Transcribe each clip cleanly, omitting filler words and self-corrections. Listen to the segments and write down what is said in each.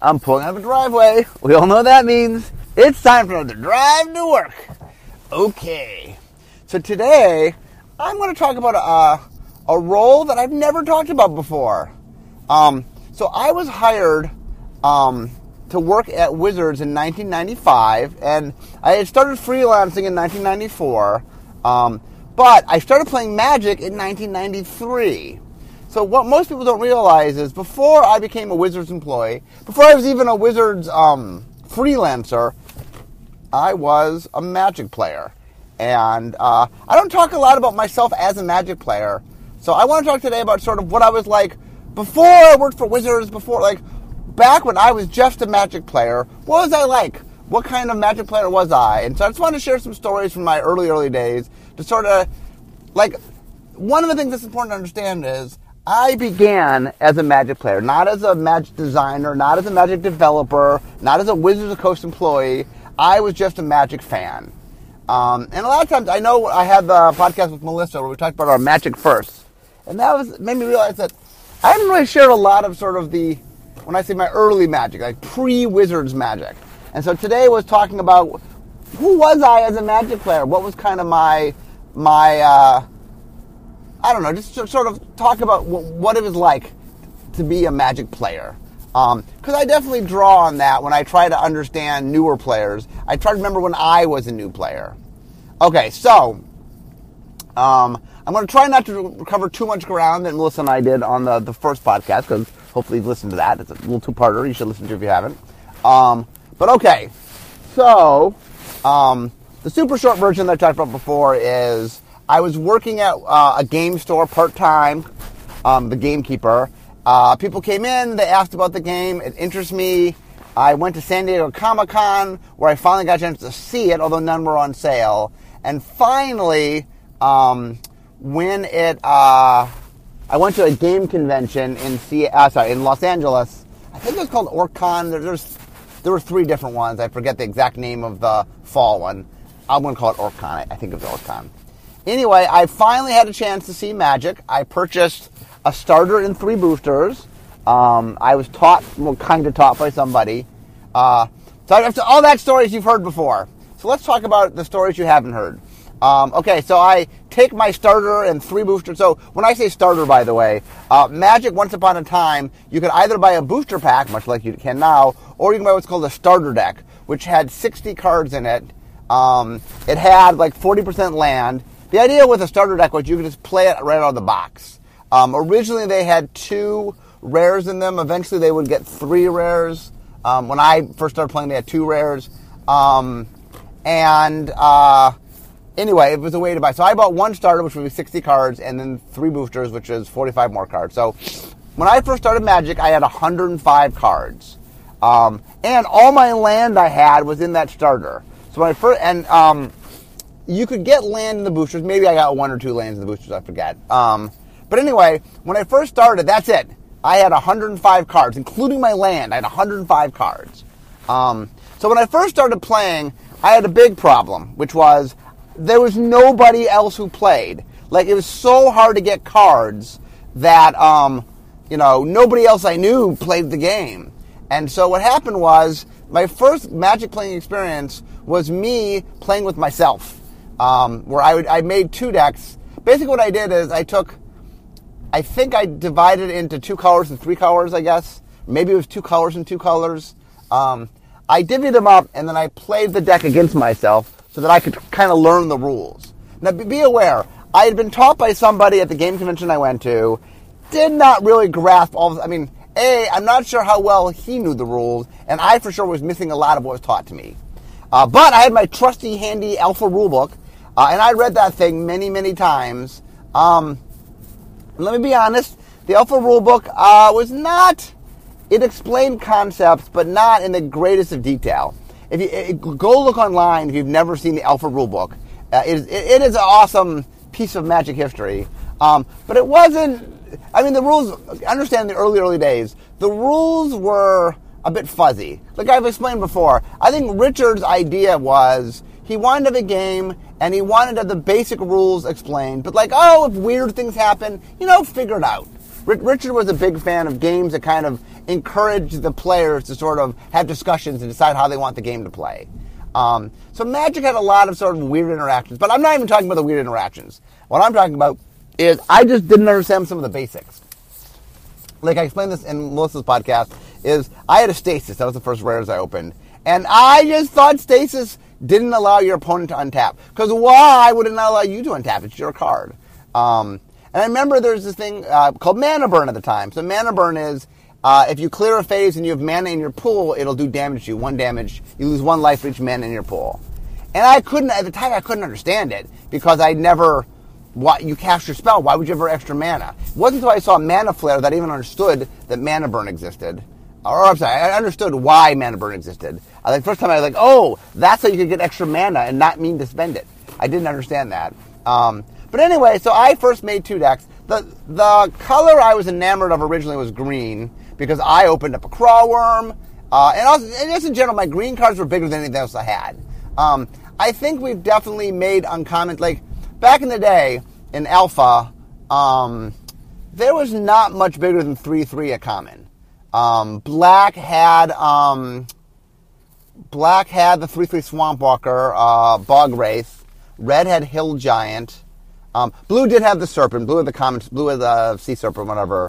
I'm pulling out of a driveway. We all know what that means. It's time for another drive to work. Okay. So today, I'm going to talk about a role that I've never talked about before. So I was hired to work at Wizards in 1995, and I had started freelancing in 1994, but I started playing Magic in 1993. So what most people don't realize is before I became a Wizards employee, before I was even a Wizards freelancer, I was a Magic player. And I don't talk a lot about myself as a Magic player. So I want to talk today about sort of what I was like before I worked for Wizards, back when I was just a Magic player. What was I like? What kind of Magic player was I? And so I just want to share some stories from my early days to sort of, one of the things that's important to understand is I began as a Magic player, not as a Magic designer, not as a Magic developer, not as a Wizards of the Coast employee. I was just a Magic fan. And a lot of times, I know I had the podcast with Melissa where we talked about our Magic firsts. And that made me realize that I haven't really shared a lot of sort of when I say my early Magic, like pre-Wizards Magic. And so today was talking about who was I as a Magic player? What was kind of my I don't know, just to sort of talk about what it was like to be a Magic player. Because I definitely draw on that when I try to understand newer players. I try to remember when I was a new player. Okay, so I'm going to try not to cover too much ground that Melissa and I did on the first podcast, because hopefully you've listened to that. It's a little two-parter. You should listen to it if you haven't. But okay, so the super short version that I talked about before is I was working at a game store part-time, the gamekeeper. People came in, they asked about the game, it interests me. I went to San Diego Comic-Con, where I finally got a chance to see it, although none were on sale. And finally, I went to a game convention in Los Angeles. I think it was called OrcCon. There were three different ones. I forget the exact name of the fall one. I'm going to call it OrcCon. I think it was OrcCon. Anyway, I finally had a chance to see Magic. I purchased a starter and 3 boosters. I was kind of taught by somebody. So all that stories you've heard before. So let's talk about the stories you haven't heard. Okay, so I take my starter and 3 boosters. So when I say starter, by the way, Magic, once upon a time, you could either buy a booster pack, much like you can now, or you can buy what's called a starter deck, which had 60 cards in it. It had 40% land. The idea with a starter deck was you could just play it right out of the box. Originally, they had 2 rares in them. Eventually, they would get 3 rares. When I first started playing, they had 2 rares. Anyway, it was a way to buy. So I bought 1 starter, which would be 60 cards, and then 3 boosters, which is 45 more cards. So when I first started Magic, I had 105 cards. And all my land I had was in that starter. So when I first, you could get land in the boosters. Maybe I got 1 or 2 lands in the boosters, I forget. But anyway, when I first started, that's it. I had 105 cards, including my land. I had 105 cards. So when I first started playing, I had a big problem, which was there was nobody else who played. It was so hard to get cards that, nobody else I knew played the game. And so what happened was my first Magic playing experience was me playing with myself. Where I made 2 decks. Basically what I did is I think I divided it into 2 colors and 3 colors, I guess. Maybe it was 2 colors and 2 colors. I divvied them up, and then I played the deck against myself so that I could kind of learn the rules. Now, be aware, I had been taught by somebody at the game convention I went to, did not really grasp all of it. I'm not sure how well he knew the rules, and I for sure was missing a lot of what was taught to me. But I had my trusty, handy Alpha rulebook, and I read that thing many, many times. Let me be honest, the Alpha rulebook was not... It explained concepts, but not in the greatest of detail. If you go look online if you've never seen the Alpha rulebook. It is an awesome piece of Magic history. But it wasn't... the rules... Understand in the early days, the rules were a bit fuzzy. Like I've explained before, I think Richard's idea was he wanted to have a game and he wanted to have the basic rules explained. But if weird things happen, figure it out. Richard was a big fan of games that kind of encourage the players to sort of have discussions and decide how they want the game to play. So Magic had a lot of sort of weird interactions, but I'm not even talking about the weird interactions. What I'm talking about is I just didn't understand some of the basics. Like I explained this in Melissa's podcast, is I had a Stasis. That was the first rares I opened. And I just thought Stasis didn't allow your opponent to untap. Because why would it not allow you to untap? It's your card. And I remember there's this thing called Mana Burn at the time. So Mana Burn is, if you clear a phase and you have mana in your pool, it'll do damage to you. 1 damage. You lose 1 life for each mana in your pool. And at the time, I couldn't understand it. Because I'd never... you cast your spell. Why would you have extra mana? It wasn't until I saw Mana Flare that I even understood that Mana Burn existed. Or I'm sorry, I understood why Mana Burn existed. The first time I was like, oh, that's how you could get extra mana and not mean to spend it. I didn't understand that. But anyway, so I first made 2 decks. The color I was enamored of originally was green because I opened up a Crawl Worm. And just in general, my green cards were bigger than anything else I had. I think we've definitely made uncommon, like, back in the day, in Alpha, there was not much bigger than 3/3 a common. Black had the 3/3 Swampwalker, Bog Wraith. Red had Hill Giant. Blue did have the Serpent. Blue had the common. Blue had the Sea Serpent, whatever.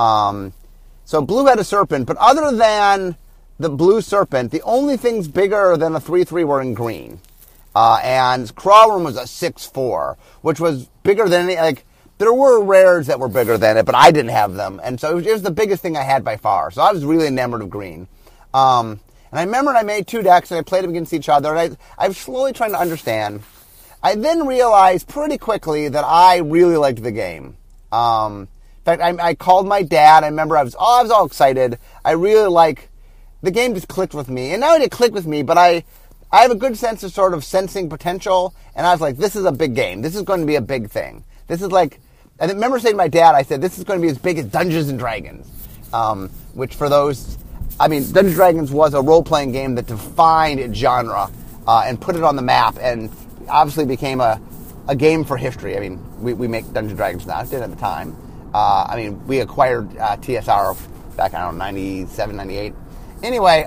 So blue had a Serpent, but other than the blue Serpent, the only things bigger than a 3/3 were in green. And Crawl Worm was a 6/4, which was bigger than any, like, there were rares that were bigger than it, but I didn't have them. And so it was the biggest thing I had by far. So I was really enamored of green. And I remember I made 2 decks and I played them against each other. And I was slowly trying to understand. I then realized pretty quickly that I really liked the game. In fact, I called my dad. I remember I was all excited. I really the game just clicked with me. And not only did it click with me, but I have a good sense of sort of sensing potential. And I was like, this is a big game. This is going to be a big thing. This is like, I remember saying to my dad, I said, this is going to be as big as Dungeons & Dragons. Which for those, Dungeons & Dragons was a role-playing game that defined its genre and put it on the map and obviously became a game for history. We make Dungeons & Dragons now. It did at the time. We acquired TSR back, 97, 98. Anyway,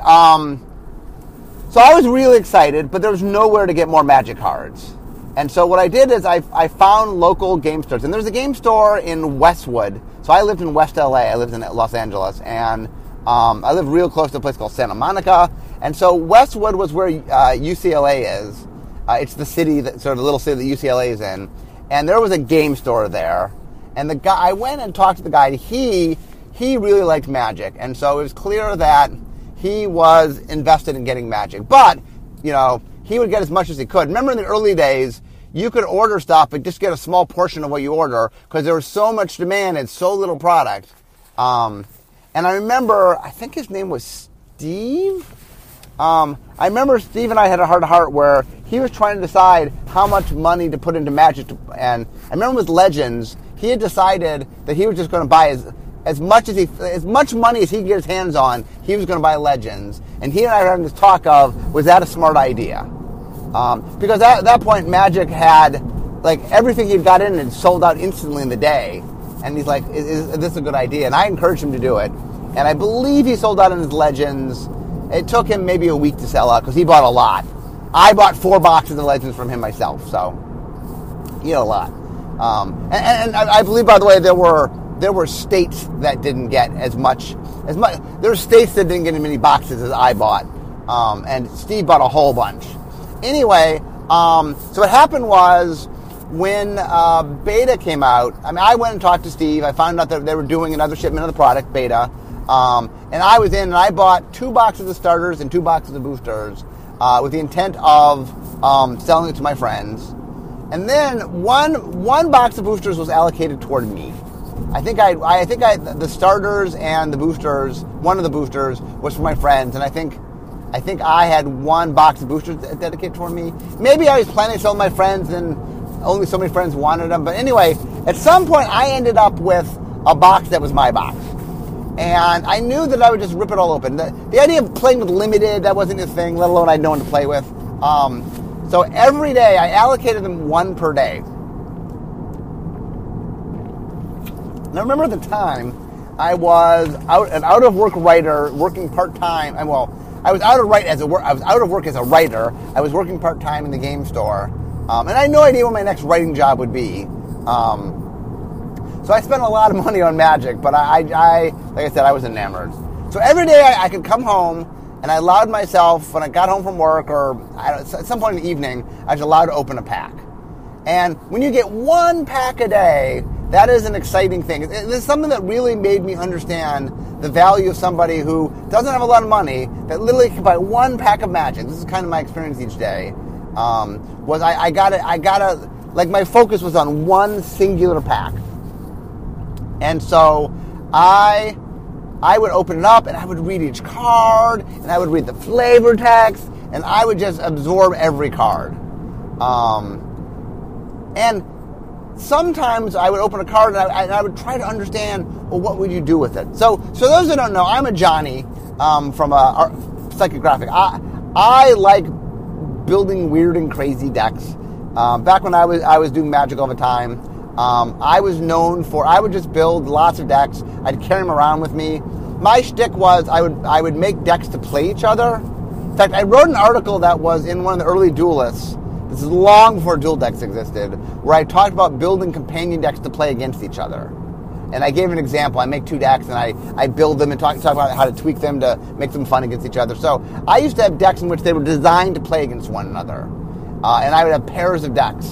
so I was really excited, but there was nowhere to get more Magic cards. And so what I did is I found local game stores. And there's a game store in Westwood. So I lived in West LA. I lived in Los Angeles. And I lived real close to a place called Santa Monica. And so Westwood was where UCLA is. It's the city, sort of the little city that UCLA is in. And there was a game store there. And the guy, I went and talked to the guy. He really liked Magic. And so it was clear that he was invested in getting Magic. But, he would get as much as he could. Remember in the early days, you could order stuff but just get a small portion of what you order because there was so much demand and so little product. And I remember, I think his name was Steve. I remember Steve and I had a heart-to-heart where he was trying to decide how much money to put into Magic. And I remember with Legends, he had decided that he was just going to buy as much money as he could get his hands on, he was going to buy Legends. And he and I were having this talk of, was that a smart idea? Because at that point, Magic had, everything he'd got in and sold out instantly in the day. And he's like, is this a good idea? And I encouraged him to do it. And I believe he sold out in his Legends. It took him maybe a week to sell out because he bought a lot. I bought 4 boxes of Legends from him myself, so he had a lot. And I believe, by the way, there were states that didn't get as much. There were states that didn't get as many boxes as I bought, and Steve bought a whole bunch. Anyway, so what happened was when Beta came out, I went and talked to Steve. I found out that they were doing another shipment of the product, Beta, and I was in and I bought 2 boxes of starters and 2 boxes of boosters with the intent of selling it to my friends. And then one box of boosters was allocated toward me. I think the starters and the boosters, one of the boosters was for my friends, and I think I had 1 box of boosters dedicated toward me. Maybe I was planning to sell my friends and only so many friends wanted them. But anyway, at some point I ended up with a box that was my box. And I knew that I would just rip it all open. The idea of playing with limited, that wasn't a thing, let alone I had no one to play with. So every day I allocated them 1 per day. And I remember at the time, I was an out-of-work writer working part-time. I was out of work as a writer. I was working part-time in the game store. And I had no idea what my next writing job would be. So I spent a lot of money on Magic, but like I said, I was enamored. So every day I could come home, and I allowed myself, when I got home from work or at some point in the evening, I was allowed to open a pack. And when you get one pack a day, that is an exciting thing. It's something that really made me understand the value of somebody who doesn't have a lot of money, that literally can buy one pack of Magic. This is kind of my experience each day. My focus was on one singular pack. And so I would open it up and I would read each card and I would read the flavor text and I would just absorb every card. And sometimes I would open a card and I would try to understand, well, what would you do with it? So those who don't know, I'm a Johnny from a psychographic. I like building weird and crazy decks. Back when I was doing Magic all the time, I was known for, I would just build lots of decks. I'd carry them around with me. My shtick was I would make decks to play each other. In fact, I wrote an article that was in one of the early Duelists. This is long before dual decks existed, where I talked about building companion decks to play against each other. And I gave an example. I make two decks and I build them and talk about how to tweak them to make them fun against each other. So I used to have decks in which they were designed to play against one another. And I would have pairs of decks.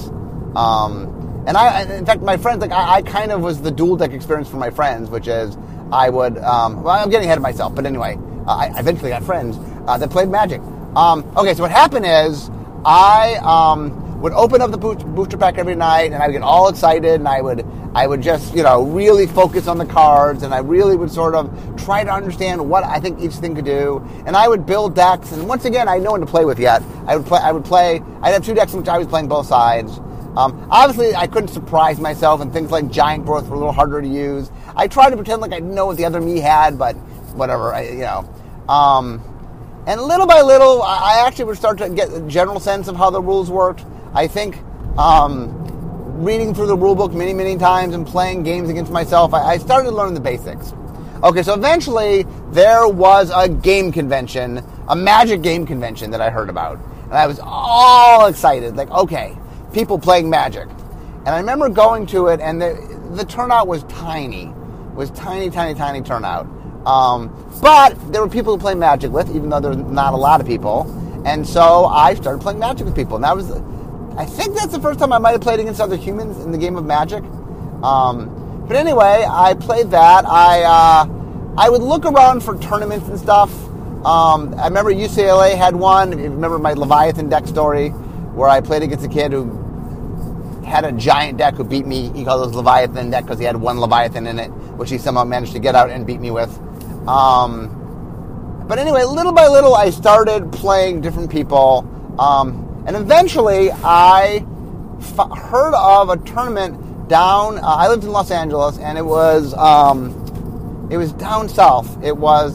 In fact, my friends, I kind of was the dual deck experience for my friends, which is I would, I'm getting ahead of myself, but anyway, I eventually got friends that played Magic. Okay, so what happened is I would open up the booster pack every night, and I would get all excited, and I would just, really focus on the cards, and I really would sort of try to understand what I think each thing could do, and I would build decks, and once again, I had no one to play with yet. I'd have two decks in which I was playing both sides. Obviously, I couldn't surprise myself, and things like Giant Growth were a little harder to use. I tried to pretend like I didn't know what the other me had, but whatever, and little by little, I actually would start to get a general sense of how the rules worked. I think reading through the rule book many, many times and playing games against myself, I started to learn the basics. Okay, so eventually there was a game convention, a Magic game convention that I heard about. And I was all excited, like, okay, people playing Magic. And I remember going to it, and the turnout was tiny. It was tiny turnout. But there were people to play Magic with, even though there's not a lot of people. And so I started playing Magic with people. And I think that's the first time I might have played against other humans in the game of Magic. But anyway, I played that. I would look around for tournaments and stuff. I remember UCLA had one. You remember my Leviathan deck story, where I played against a kid who had a giant deck who beat me. He called it his Leviathan deck because he had one Leviathan in it, which he somehow managed to get out and beat me with. But anyway, little by little, I started playing different people. And eventually, I heard of a tournament down. I lived in Los Angeles, and it was down south. It was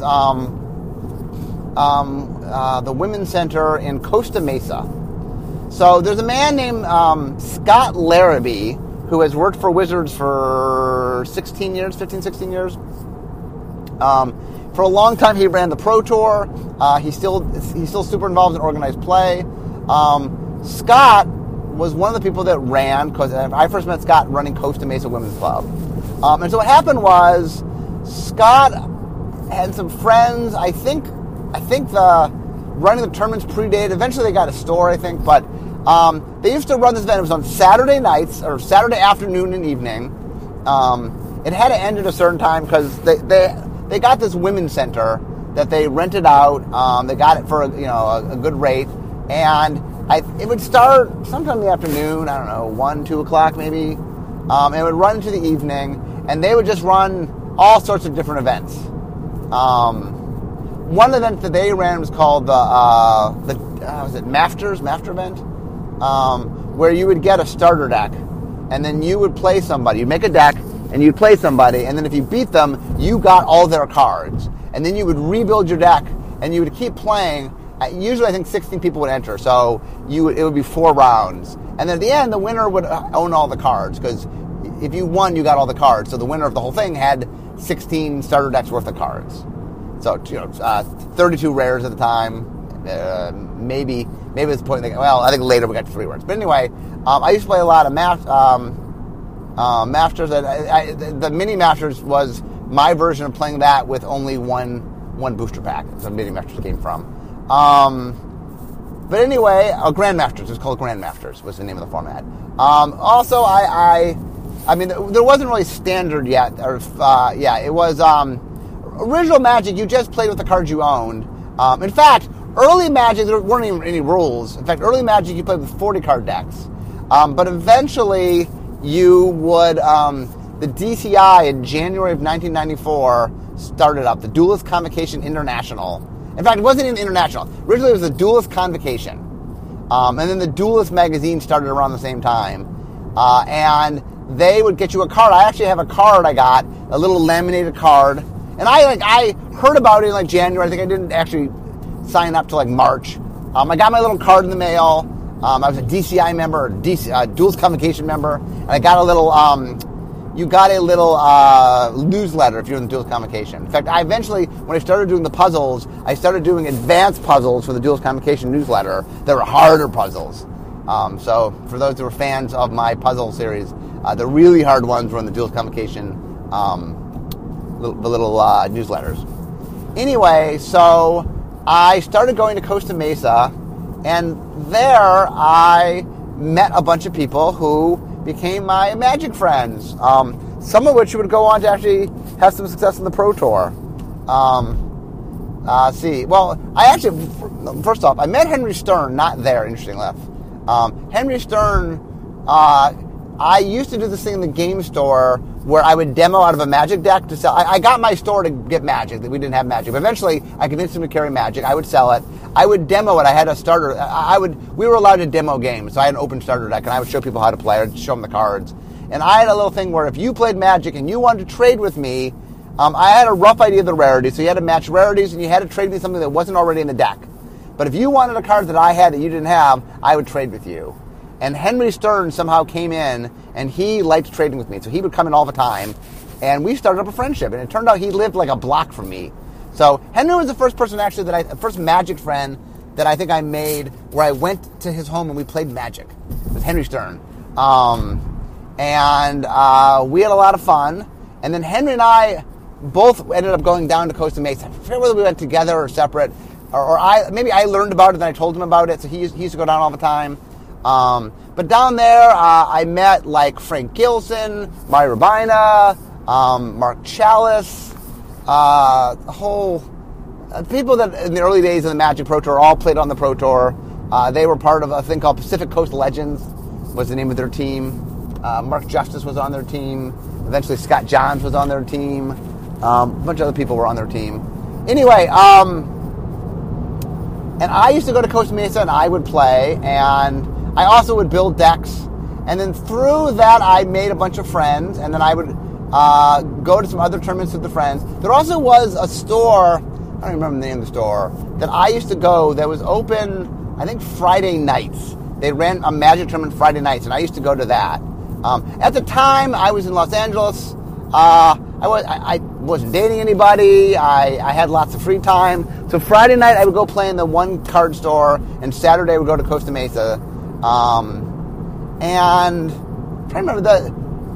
the Women's Center in Costa Mesa. So there's a man named Scott Larrabee who has worked for Wizards for 15, 16 years. For a long time, he ran the Pro Tour. He's still super involved in organized play. Scott was one of the people that ran, because I first met Scott running Costa Mesa Women's Club. And so what happened was Scott had some friends. I think the running the tournaments predated. Eventually they got a store, I think, but they used to run this event. It was on Saturday nights, or Saturday afternoon and evening. It had to end at a certain time because they got this women's center that they rented out. They got it for a good rate, and it would start sometime in the afternoon. I don't know, 1, 2 o'clock maybe. It would run into the evening, and they would just run all sorts of different events. One event that they ran was called was it Mafter event, where you would get a starter deck, and then you would play somebody. You'd make a deck, and you'd play somebody, and then if you beat them, you got all their cards, and then you would rebuild your deck, and you would keep playing. Usually, I think 16 people would enter, so it would be 4 rounds, and then at the end, the winner would own all the cards, because if you won, you got all the cards. So the winner of the whole thing had 16 starter decks worth of cards. So 32 rares at the time. Maybe at this point, I think later we got to 3 rares. But anyway, I used to play a lot of Masters. The Mini Masters was my version of playing that with only one booster pack. That's where Mini Masters came from. But anyway, Grandmasters. It's called Grandmasters was the name of the format. Also, I mean, there wasn't really standard yet. It was original Magic. You just played with the cards you owned. In fact, early Magic, there weren't even any rules. In fact, early Magic, you played with 40 card decks. But eventually, you would the DCI in January of 1994 started up the Duelist Convocation International. In fact, it wasn't even international. Originally, it was the Duelist Convocation. And then the Duelist magazine started around the same time. And they would get you a card. I actually have a card I got, a little laminated card. And I heard about it in January. I think I didn't actually sign up till March. I got my little card in the mail. I was a DCI member, Duelist Convocation member. And I got a little... you got a little newsletter if you're in the Duelist Convocation. In fact, I eventually, when I started doing the puzzles, I started doing advanced puzzles for the Duelist Convocation newsletter. There were harder puzzles. So for those who are fans of my puzzle series, the really hard ones were in the Duelist Convocation, the little newsletters. Anyway, so I started going to Costa Mesa, and there I met a bunch of people who became my Magic friends, some of which would go on to actually have some success in the Pro Tour. First off, I met Henry Stern, not there, interestingly enough. Henry Stern, I used to do this thing in the game store where I would demo out of a Magic deck to sell. I got my store to get Magic. We didn't have Magic. But eventually, I convinced him to carry Magic. I would sell it. I would demo it. I had a starter. We were allowed to demo games, so I had an open starter deck, and I would show people how to play. I'd show them the cards. And I had a little thing where if you played Magic and you wanted to trade with me, I had a rough idea of the rarity. So you had to match rarities, and you had to trade me something that wasn't already in the deck. But if you wanted a card that I had that you didn't have, I would trade with you. And Henry Stern somehow came in, and he liked trading with me. So he would come in all the time, and we started up a friendship. And it turned out he lived a block from me. So Henry was the first person actually first Magic friend that I think I made where I went to his home and we played Magic with Henry Stern. And we had a lot of fun. And then Henry and I both ended up going down to Costa Mesa. I forget whether we went together or separate. Or maybe I learned about it and I told him about it. So he used to go down all the time. But down there, I met Frank Gilson, Mari Rabina, Mark Chalice, people that in the early days of the Magic Pro Tour all played on the Pro Tour. They were part of a thing called Pacific Coast Legends, was the name of their team. Mark Justice was on their team. Eventually Scott Johns was on their team. A bunch of other people were on their team. Anyway, and I used to go to Costa Mesa and I would play, and I also would build decks. And then through that, I made a bunch of friends, and then I would go to some other tournaments with the friends. There also was a store, I don't remember the name of the store, that I used to go that was open, I think, Friday nights. They ran a Magic tournament Friday nights, and I used to go to that. At the time, I was in Los Angeles. I wasn't dating anybody. I had lots of free time. So Friday night, I would go play in the one card store, and Saturday I would go to Costa Mesa. And I'm trying to remember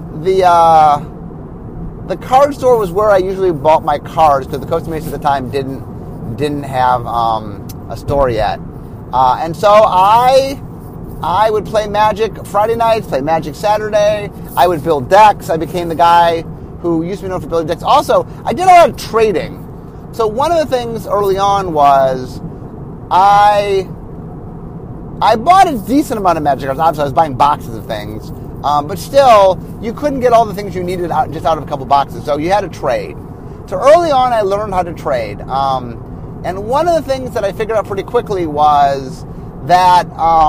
the card store was where I usually bought my cards because the Costa Mesa at the time didn't have a store yet. And so I would play Magic Friday nights, play Magic Saturday. I would build decks. I became the guy who used to be known for building decks. Also, I did a lot of trading. So one of the things early on was I bought a decent amount of Magic cards. Obviously, I was buying boxes of things. But still, you couldn't get all the things you needed just out of a couple boxes. So you had to trade. So early on, I learned how to trade. And one of the things that I figured out pretty quickly was that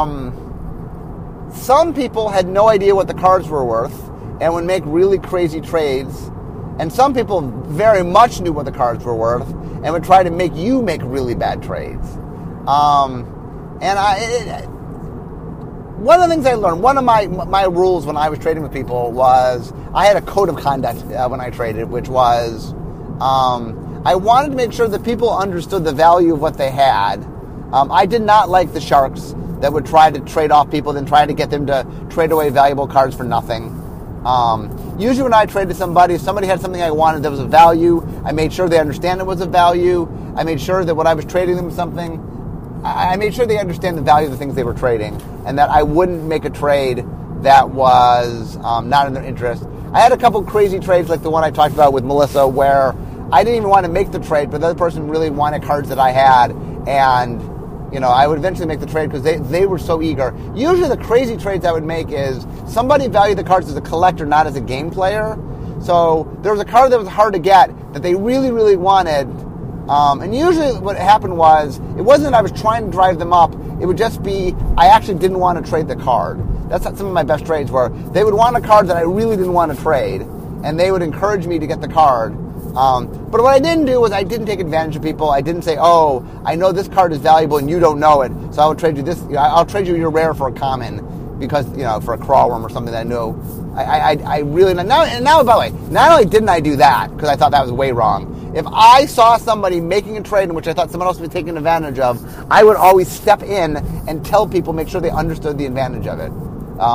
some people had no idea what the cards were worth and would make really crazy trades. And some people very much knew what the cards were worth and would try to make you make really bad trades. one of the things I learned, one of my rules when I was trading with people was I had a code of conduct when I traded, which was I wanted to make sure that people understood the value of what they had. I did not like the sharks that would try to trade off people, then try to get them to trade away valuable cards for nothing. Usually when I traded somebody, if somebody had something I wanted that was of value, I made sure they understand it was of value. I made sure that when I was trading them something, I made sure they understand the value of the things they were trading, and that I wouldn't make a trade that was not in their interest. I had a couple crazy trades like the one I talked about with Melissa where I didn't even want to make the trade, but the other person really wanted cards that I had, and I would eventually make the trade because they were so eager. Usually the crazy trades I would make is somebody valued the cards as a collector, not as a game player. So there was a card that was hard to get that they really, really wanted. And usually what happened was, it wasn't that I was trying to drive them up. It would just be, I actually didn't want to trade the card. That's some of my best trades were, they would want a card that I really didn't want to trade, and they would encourage me to get the card. But what I didn't do was I didn't take advantage of people. I didn't say, oh, I know this card is valuable and you don't know it, so I will trade you this. I'll trade you your rare for a common because, for a crawl worm or something that I know. I really, now, by the way, not only didn't I do that, because I thought that was way wrong, if I saw somebody making a trade in which I thought someone else was taking advantage of, I would always step in and tell people, make sure they understood the advantage of it.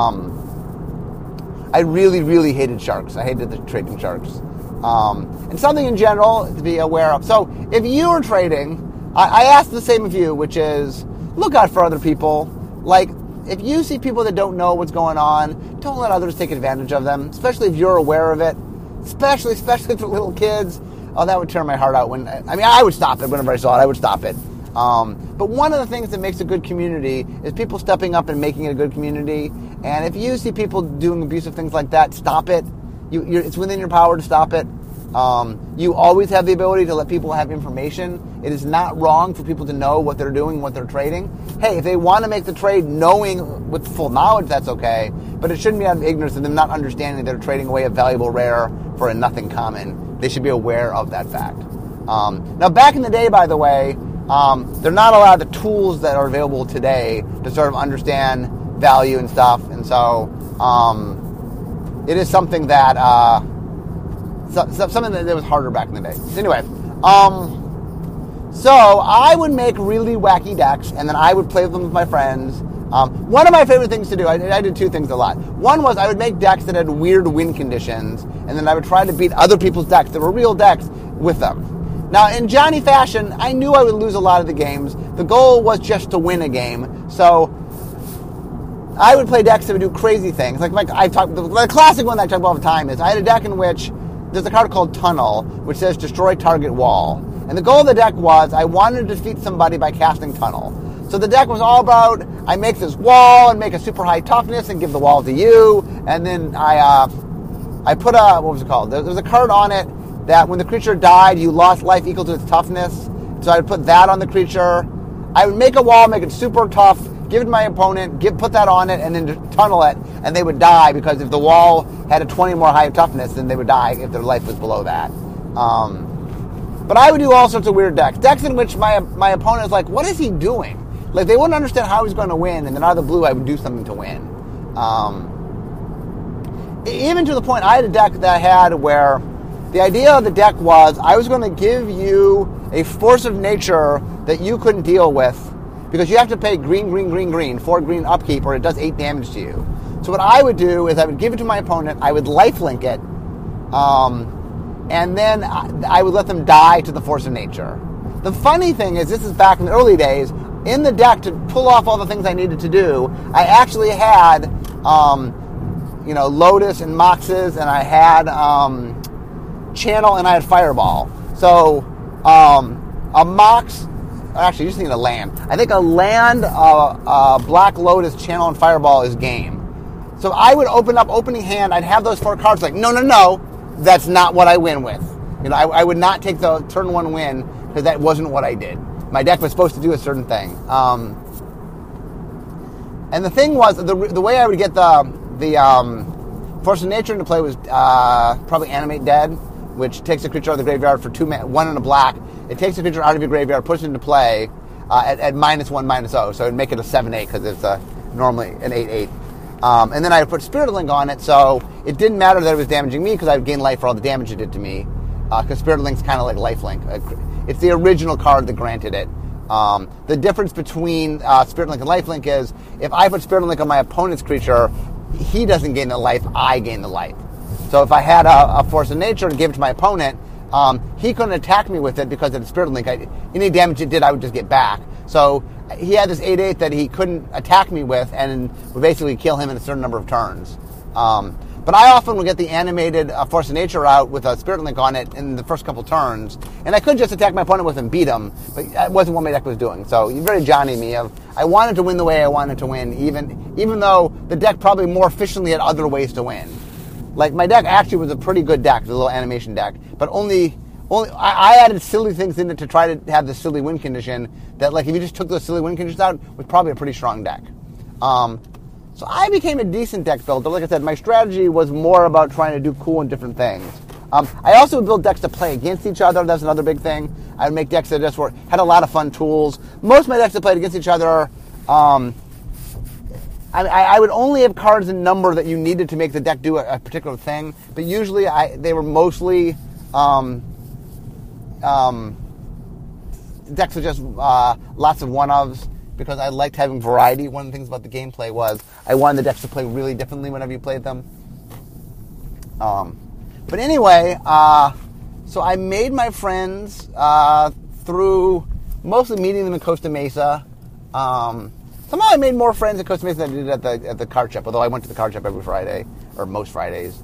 I really, really hated sharks. I hated the trading sharks. And something in general to be aware of. So if you are trading, I ask the same of you, which is look out for other people. Like, if you see people that don't know what's going on, don't let others take advantage of them, especially if you're aware of it, especially for little kids. Oh, that would tear my heart out. I would stop it whenever I saw it. I would stop it. But one of the things that makes a good community is people stepping up and making it a good community. And if you see people doing abusive things like that, stop it. It's within your power to stop it. You always have the ability to let people have information. It is not wrong for people to know what they're doing, what they're trading. Hey, if they want to make the trade knowing with full knowledge, that's okay. But it shouldn't be out of ignorance of them not understanding they're trading away a valuable rare for a nothing common. They should be aware of that fact. Now, back in the day, by the way, they're not a lot of the tools that are available today to sort of understand value and stuff. And so it is something that something that was harder back in the day. Anyway, so I would make really wacky decks, and then I would play with them with my friends. One of my favorite things to do, I did two things a lot. One was I would make decks that had weird win conditions, and then I would try to beat other people's decks that were real decks with them. Now, in Johnny fashion, I knew I would lose a lot of the games. The goal was just to win a game. So I would play decks that would do crazy things. Like the classic one that I talk about all the time is I had a deck in which there's a card called Tunnel, which says destroy target wall. And the goal of the deck was I wanted to defeat somebody by casting Tunnel. So the deck was all about, I make this wall and make a super high toughness and give the wall to you. And then I put what was it called? There was a card on it that when the creature died, you lost life equal to its toughness. So I would put that on the creature. I would make a wall, make it super tough, give it to my opponent, put that on it, and then tunnel it, and they would die because if the wall had a 20 more high toughness, then they would die if their life was below that. But I would do all sorts of weird decks. Decks in which my opponent is like, what is he doing? Like, they wouldn't understand how he's going to win, and then out of the blue, I would do something to win. Even to the point, I had a deck that I had where the idea of the deck was I was going to give you a force of nature that you couldn't deal with because you have to pay green, 4 green upkeep, or it does 8 damage to you. So what I would do is I would give it to my opponent, I would lifelink it, and then I would let them die to the force of nature. The funny thing is, this is back in the early days, in the deck to pull off all the things I needed to do, I actually had, Lotus and Moxes, and I had Channel, and I had Fireball. So a Mox, actually, you just need a land. I think a land, Black Lotus, Channel, and Fireball is game. So I would open up opening hand, I'd have those 4 cards like, no, that's not what I win with. I would not take the turn 1 win because that wasn't what I did. My deck was supposed to do a certain thing. And the thing was, the way I would get the Force of Nature into play was probably Animate Dead, which takes a creature out of the graveyard for 2 mana, 1 and a black. It takes a creature out of your graveyard, puts it into play at -1/-0, so it'd make it a 7/8 because it's normally an 8/8. And then I put Spirit Link on it, so it didn't matter that it was damaging me because I would gain life for all the damage it did to me. Because Spirit Link's kind of like Lifelink. It's the original card that granted it. The difference between Spirit Link and Lifelink is if I put Spirit Link on my opponent's creature, he doesn't gain the life, I gain the life. So if I had a Force of Nature and gave it to my opponent, he couldn't attack me with it because of the Spirit Link. Any damage it did, I would just get back. So he had this 8/8 that he couldn't attack me with and would basically kill him in a certain number of turns. But I often would get the animated Force of Nature out with a Spirit Link on it in the first couple turns, and I could just attack my opponent with and beat him, but that wasn't what my deck was doing. So you're very Johnny me. I wanted to win the way I wanted to win, even though the deck probably more efficiently had other ways to win. Like my deck actually was a pretty good deck, the little animation deck, but only I added silly things in it to try to have the silly win condition that, like, if you just took those silly win conditions out, was probably a pretty strong deck. So I became a decent deck builder. Like I said, my strategy was more about trying to do cool and different things. I also would build decks to play against each other. That's another big thing. I would make decks that just had a lot of fun tools. Most of my decks that played against each other, I would only have cards in number that you needed to make the deck do a particular thing. But usually they were mostly decks with just lots of one-ofs, because I liked having variety. One of the things about the gameplay was I wanted the decks to play really differently whenever you played them. But anyway, so I made my friends through mostly meeting them in Costa Mesa. Somehow I made more friends at Costa Mesa than I did at the card shop, although I went to the card shop every Friday, or most Fridays.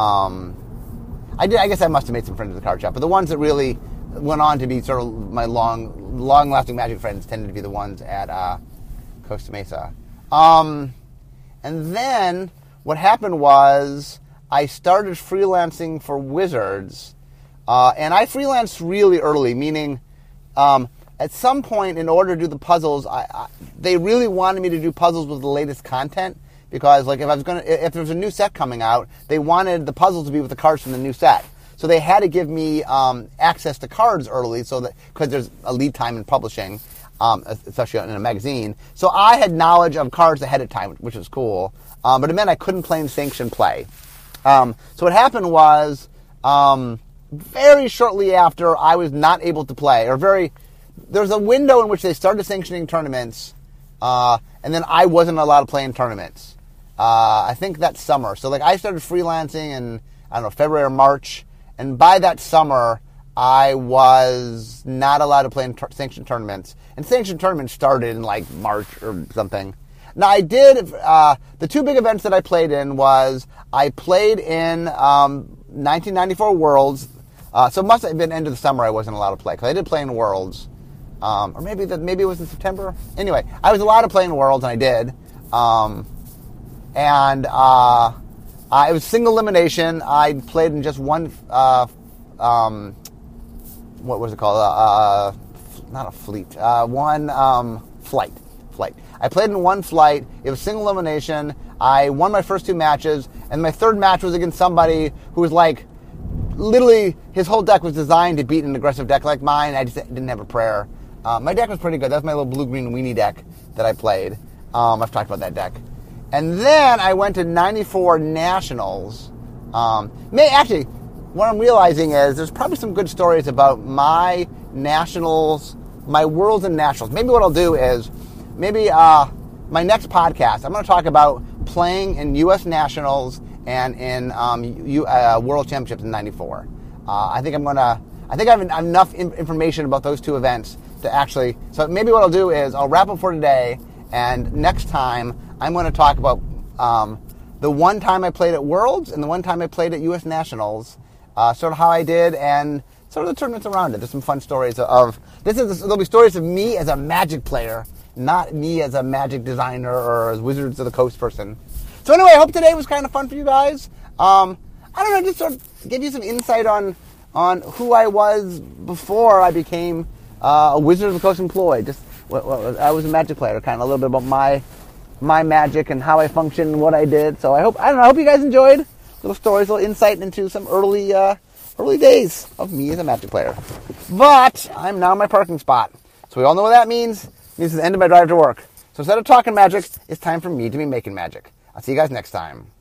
I guess I must have made some friends at the card shop, but the ones that really went on to be sort of my long-lasting Magic friends tended to be the ones at Costa Mesa. And then what happened was I started freelancing for Wizards, and I freelanced really early, meaning at some point, in order to do the puzzles, they really wanted me to do puzzles with the latest content, because like if there was a new set coming out, they wanted the puzzles to be with the cards from the new set. So they had to give me access to cards early, so that because there's a lead time in publishing, especially in a magazine. So I had knowledge of cards ahead of time, which was cool. But it meant I couldn't play in sanctioned play. So what happened was, very shortly after I was not able to play, there was a window in which they started sanctioning tournaments, and then I wasn't allowed to play in tournaments. I think that summer. So like I started freelancing in, I don't know, February or March. And by that summer, I was not allowed to play in sanctioned tournaments. And sanctioned tournaments started in like March or something. Now I did, the two big events that I played in was, I played in 1994 Worlds. So it must have been end of the summer I wasn't allowed to play, because I did play in Worlds. Or maybe it was in September. Anyway, I was allowed to play in Worlds, and I did. It was single elimination. I played in just one, what was it called? Not a fleet. Flight. I played in one flight. It was single elimination. I won my first two matches, and my third match was against somebody who was like, literally, his whole deck was designed to beat an aggressive deck like mine. I just didn't have a prayer. My deck was pretty good. That was my little blue-green weenie deck that I played. I've talked about that deck. And then I went to 94 Nationals. Actually, what I'm realizing is there's probably some good stories about my Nationals, my Worlds and Nationals. Maybe what I'll do is, my next podcast, I'm going to talk about playing in U.S. Nationals and in World Championships in 94. I think I have enough information about those two events to actually, so maybe what I'll do is I'll wrap up for today, and next time I'm going to talk about the one time I played at Worlds and the one time I played at U.S. Nationals, sort of how I did, and sort of the tournaments around it. There's some fun stories there'll be stories of me as a Magic player, not me as a Magic designer or as Wizards of the Coast person. So anyway, I hope today was kind of fun for you guys. I don't know, just sort of give you some insight on who I was before I became a Wizards of the Coast employee. Just I was a Magic player, kind of a little bit about my Magic and how I functioned and what I did. So I hope you guys enjoyed little stories, little insight into some early days of me as a Magic player. But I'm now in my parking spot, so we all know what that means. It means it's the end of my drive to work. So instead of talking magic, it's time for me to be making magic. I'll see you guys next time.